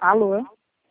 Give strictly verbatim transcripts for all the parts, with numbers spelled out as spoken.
Alô?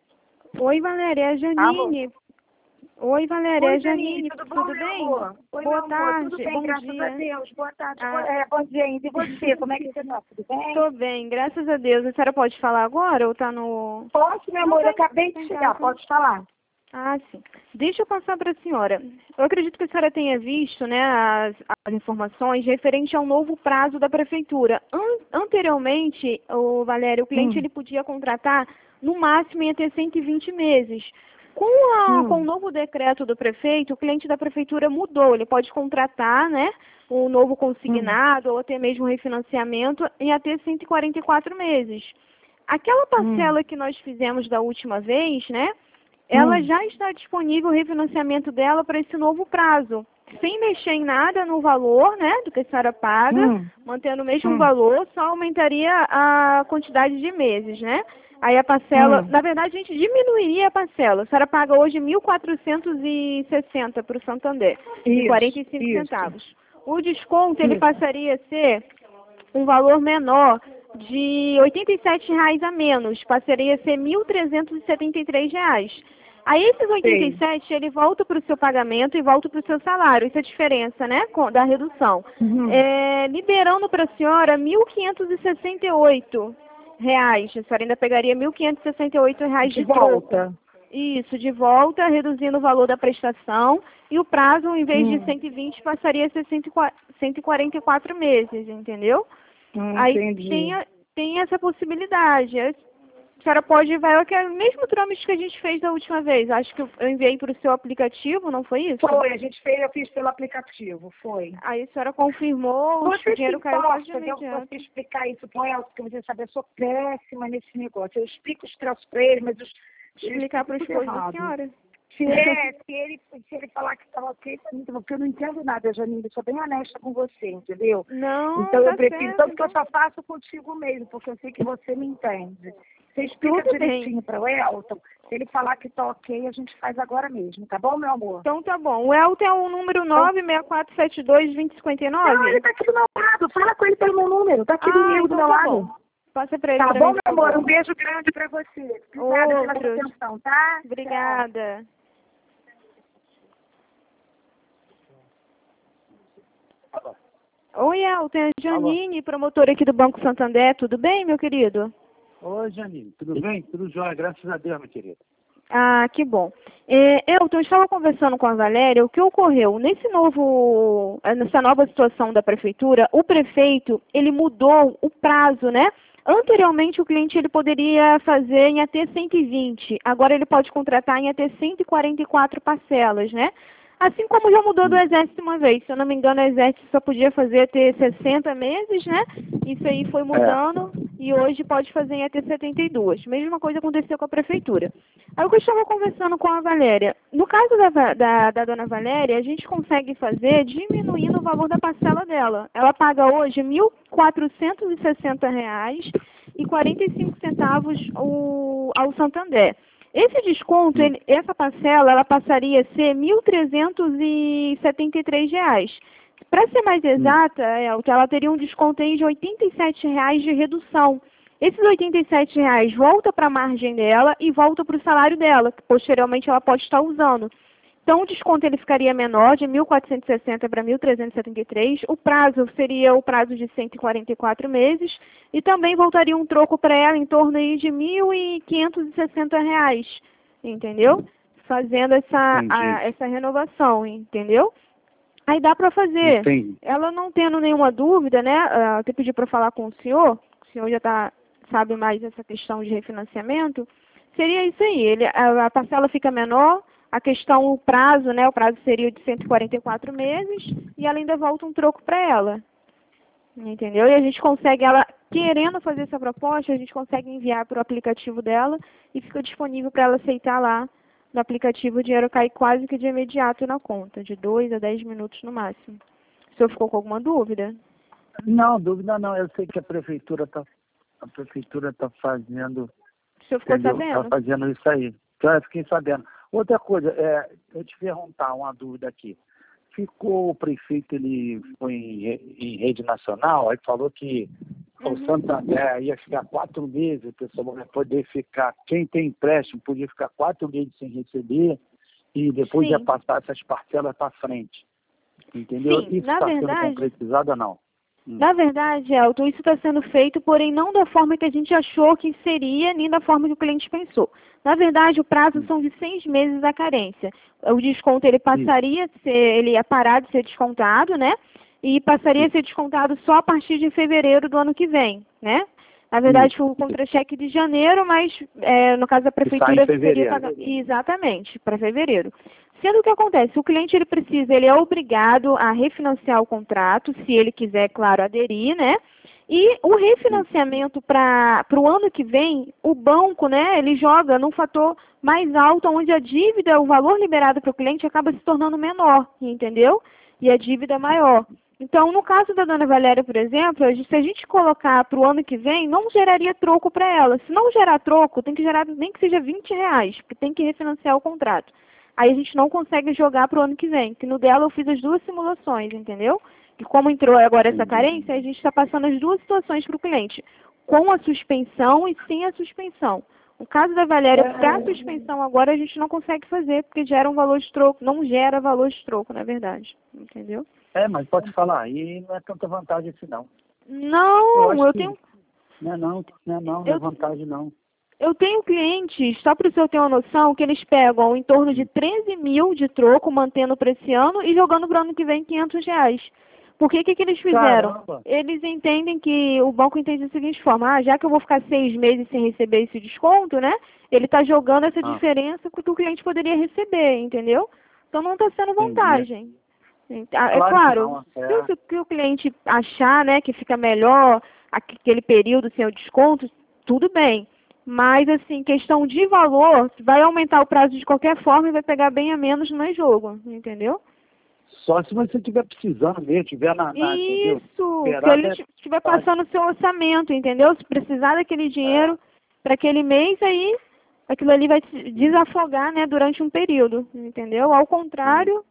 Oi, Valéria, é a Janine. Alô? Oi, Valéria, Oi, é a Janine. tudo bom, Tudo meu bem? amor? Oi, Boa meu tarde, amor, tudo bem, bom graças dia. a Deus. Boa tarde, Ah, boa, é, bom dia ainda. E você, como é que você tá? Tudo bem? Tô bem, graças a Deus. A senhora pode falar agora ou tá no... Posso, meu Não, amor, tá eu em- acabei tá de em chegar, casa. pode falar. Ah, sim. Deixa eu passar para a senhora. Eu acredito que a senhora tenha visto, né, as, as informações referente ao novo prazo da prefeitura. An anteriormente, o Valério, o cliente Hum. ele podia contratar no máximo em até cento e vinte meses. Com, a, com o Hum. novo decreto do prefeito, o cliente da prefeitura mudou. Ele pode contratar, né, um novo Hum. consignado ou até mesmo um refinanciamento em até cento e quarenta e quatro meses. Aquela Hum. parcela que nós fizemos da última vez, né, ela Hum. já está disponível o refinanciamento dela para esse novo prazo, sem mexer em nada no valor, né, do que a senhora paga, Hum. mantendo o mesmo Hum. valor, só aumentaria a quantidade de meses, né? Aí a parcela, Hum. na verdade a gente diminuiria a parcela. A senhora paga hoje mil quatrocentos e sessenta para o Santander, e Isso, quarenta e cinco isso, centavos. O desconto ele isso. passaria a ser um valor menor de oitenta e sete reais a menos, passaria a ser mil trezentos e setenta e três reais. Aí esses oitenta e Sei. sete ele volta para o seu pagamento e volta para o seu salário. Isso é a diferença, né, com- da redução. Uhum. É, liberando para a senhora mil quinhentos e sessenta e oito reais. A senhora ainda pegaria mil quinhentos e sessenta e oito reais De de troco. volta. Isso, de volta, reduzindo o valor da prestação. E o prazo, em vez de Hum. cento e vinte, passaria a ser cento e quarenta e quatro meses, entendeu? Hum, Aí entendi. tem, a- tem essa possibilidade. A senhora pode, vai, que é o mesmo trâmite que a gente fez da última vez. Acho que eu eu enviei para o seu aplicativo, não foi isso? Foi, a gente fez, eu fiz pelo aplicativo, foi. Aí a senhora confirmou, o Você se dinheiro caiu quase de importa de eu imediato. você explicar isso para ela, porque você sabe, eu sou péssima nesse negócio. Eu explico os troços para ele, mas eu, eu Explicar explico para o tudo esposo da errado. senhora. Se, é, se, ele, se ele falar que estava ok, pra mim, tá bom, porque eu não entendo nada, Janine, eu sou bem honesta com você, entendeu? Não, Então eu tá prefiro, certo, tanto que eu então. só faço contigo mesmo, porque eu sei que você me entende. Você explica Tudo bem. direitinho para o Elton, se ele falar que tá ok, a gente faz agora mesmo, tá bom, meu amor? Então tá bom. O Elton é o número Então, nove seis quatro sete dois, dois zero cinco não, ele nove? tá aqui do meu lado, fala com ele pelo meu número, tá aqui Ah, comigo do então meu tá lado. bom. Passa para ele Tá para bom, mim, meu por amor? Um favor. beijo grande pra você. Obrigada pela sua Outros. atenção, tá? Tchau. Obrigada. Oi, Elton, é a Alô. Janine, promotora aqui do Banco Santander. Tudo bem, meu querido? Oi, Janine. Tudo bem? Tudo jóia, graças a Deus, meu querido. Ah, que bom. É, Elton, eu estava conversando com a Valéria, o que ocorreu? Nesse novo, eh, nessa nova situação da prefeitura, o prefeito, ele mudou o prazo, né? Anteriormente, o cliente ele poderia fazer em até cento e vinte, agora ele pode contratar em até cento e quarenta e quatro parcelas, né? Assim como já mudou do Hum. Exército uma vez, se eu não me engano, o Exército só podia fazer até sessenta meses, né? Isso aí foi É. mudando e hoje pode fazer em até setenta e dois. Mesma coisa aconteceu com a prefeitura. Aí eu estava conversando com a Valéria. No caso da, Va- da, da dona Valéria, a gente consegue fazer diminuindo o valor da parcela dela. Ela paga hoje mil quatrocentos e sessenta reais e quarenta e cinco centavos o, ao Santander. Esse desconto, Hum. ele- essa parcela, ela passaria a ser mil trezentos e setenta e três reais. Para ser mais Hum. exata, Elton, ela teria um desconto aí de oitenta e sete reais de redução. Esses oitenta e sete reais volta para a margem dela e volta para o salário dela, que posteriormente ela pode estar usando. Então, o desconto ele ficaria menor, de mil quatrocentos e sessenta para mil trezentos e setenta e três. O prazo seria o prazo de cento e quarenta e quatro meses. E também voltaria um troco para ela em torno aí de mil quinhentos e sessenta reais, entendeu? Fazendo essa, Entendi. a- essa renovação, entendeu? Aí dá para fazer. Entendi. Ela não tendo nenhuma dúvida, né? ah, Até pedir para falar com o senhor, o senhor já tá, sabe mais essa questão de refinanciamento. Seria isso aí. Ele, a, a parcela fica menor, a questão, o prazo, né? O prazo seria de cento e quarenta e quatro meses e ela ainda volta um troco para ela. Entendeu? E a gente consegue, ela querendo fazer essa proposta, a gente consegue enviar para o aplicativo dela e fica disponível para ela aceitar lá no aplicativo. O dinheiro cai quase que de imediato na conta, de dois a dez minutos no máximo. O senhor ficou com alguma dúvida? Não, dúvida não. Eu sei que a prefeitura está a prefeitura tá fazendo, O senhor ficou entendeu? Está sabendo? fazendo isso aí. Então, eu fiquei sabendo. Outra coisa, é, eu te perguntar uma dúvida aqui. Ficou o prefeito, ele foi em, re- em rede nacional, aí falou que o Santander ia ficar quatro meses, a pessoa vai poder ficar, quem tem empréstimo podia ficar quatro meses sem receber e depois Sim. ia passar essas parcelas para frente. Entendeu? Sim, Isso na está verdade- sendo concretizado ou não? Hum. Na verdade, Elton, isso está sendo feito, porém não da forma que a gente achou que seria, nem da forma que o cliente pensou. Na verdade, o prazo Hum. são de seis meses da carência. O desconto ele passaria, a ser, ele ia parar de ser descontado, né? E passaria a ser descontado só a partir de fevereiro do ano que vem, né? Na verdade, foi o contra-cheque de janeiro, mas é, no caso da prefeitura em fevereiro. seria pagar... Exatamente, para fevereiro. Sendo o que acontece, o cliente ele precisa, ele é obrigado a refinanciar o contrato, se ele quiser, claro, aderir, né? E o refinanciamento para o ano que vem, o banco, né, ele joga num fator mais alto, onde a dívida, o valor liberado para o cliente acaba se tornando menor, entendeu? E a dívida é maior. Então, no caso da dona Valéria, por exemplo, se a gente colocar para o ano que vem, não geraria troco para ela. Se não gerar troco, tem que gerar nem que seja vinte reais, porque tem que refinanciar o contrato. Aí a gente não consegue jogar para o ano que vem. Que no dela eu fiz as duas simulações, entendeu? E como entrou agora essa carência, a gente está passando as duas situações para o cliente. Com a suspensão e sem a suspensão. No caso da Valéria, para a suspensão agora a gente não consegue fazer, porque gera um valor de troco. Não gera valor de troco, na verdade. Entendeu? É, mas pode falar, e não é tanta vantagem assim, não. Não, eu, eu que... tenho... Não é não, não é não, não eu... é vantagem não. Eu tenho clientes, só para o senhor ter uma noção, que eles pegam em torno de treze mil de troco, mantendo para esse ano, e jogando para o ano que vem quinhentos reais. Por que que, que eles fizeram? Caramba. Eles entendem que, o banco entende da seguinte forma, ah, já que eu vou ficar seis meses sem receber esse desconto, né? Ele está jogando essa Ah. diferença que o cliente poderia receber, entendeu? Então não está sendo vantagem. É Claro claro, não, é. se, o, se o cliente achar, né, que fica melhor aquele período sem o desconto, tudo bem. Mas, assim, questão de valor, vai aumentar o prazo de qualquer forma e vai pegar bem a menos no jogo, entendeu? Só se você estiver precisando mesmo, estiver na... na Isso, se Esperar ele é... estiver passando o seu orçamento, entendeu? Se precisar daquele dinheiro É. para aquele mês, aí aquilo ali vai se desafogar, né, durante um período, entendeu? Ao contrário,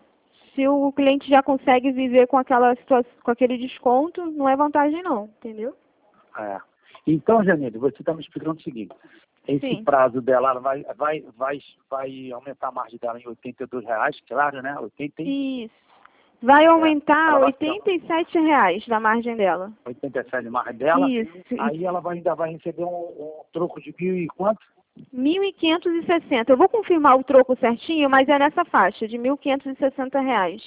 se o cliente já consegue viver com aquela situação, com aquele desconto, não é vantagem não, entendeu? É. Então, Janine, você está me explicando o seguinte, esse Sim. prazo dela ela vai, vai, vai, vai aumentar a margem dela em oitenta e dois reais, claro, né? oitenta e... Isso. Vai aumentar ela vai oitenta e sete reais da margem dela. oitenta e sete de margem dela, Isso. aí ela vai, ainda vai receber um, um troco de mil e quanto? mil quinhentos e sessenta. Eu vou confirmar o troco certinho, mas é nessa faixa, de mil quinhentos e sessenta reais.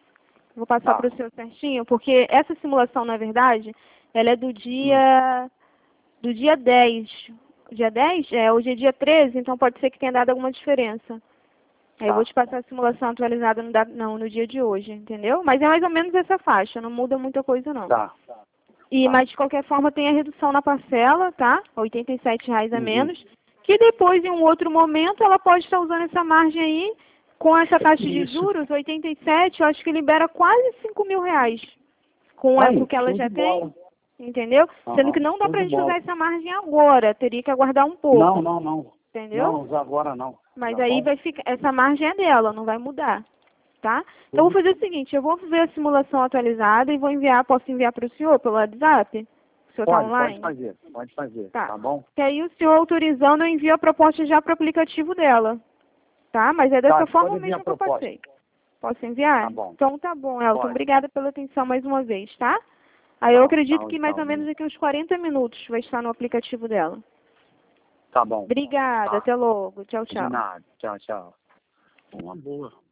Vou passar Tá. para o senhor certinho, porque essa simulação, na verdade, ela é do dia... Hum. do dia dez. Dia dez? É, hoje é dia treze, então pode ser que tenha dado alguma diferença. Aí eu vou te passar a simulação atualizada no, da- não, no dia de hoje, entendeu? Mas é mais ou menos essa faixa, não muda muita coisa não. Tá. E, Tá. mas de qualquer forma tem a redução na parcela, tá? oitenta e sete reais a Uhum. menos. Que depois, em um outro momento, ela pode estar usando essa margem aí, com essa taxa de Isso. juros, oitenta e sete, eu acho que libera quase cinco mil reais. Com Aí, o que ela show já de tem. bola. Entendeu? Aham, Sendo que não dá show pra de gente bola. usar essa margem agora, teria que aguardar um pouco. Não, não, não. Entendeu? Não, usar agora não. Mas Tá aí bom? vai ficar, essa margem é dela, não vai mudar, tá? Então eu vou fazer o seguinte, eu vou ver a simulação atualizada e vou enviar, posso enviar para o senhor pelo WhatsApp? O senhor está Pode, online? pode fazer, pode fazer, Tá. tá bom? Que aí o senhor autorizando, eu envio a proposta já para o aplicativo dela, tá? Mas é dessa Tá, forma pode enviar mesmo que a eu proposta. passei. Posso enviar? Tá bom. Então tá bom, Elton. Pode. Obrigada pela atenção mais uma vez, tá? Aí eu Tá, acredito tá, que mais tá. ou menos daqui uns quarenta minutos vai estar no aplicativo dela. Tá bom. Obrigada, Tá. até logo. Tchau, De tchau. nada. Tchau, tchau. Uma boa.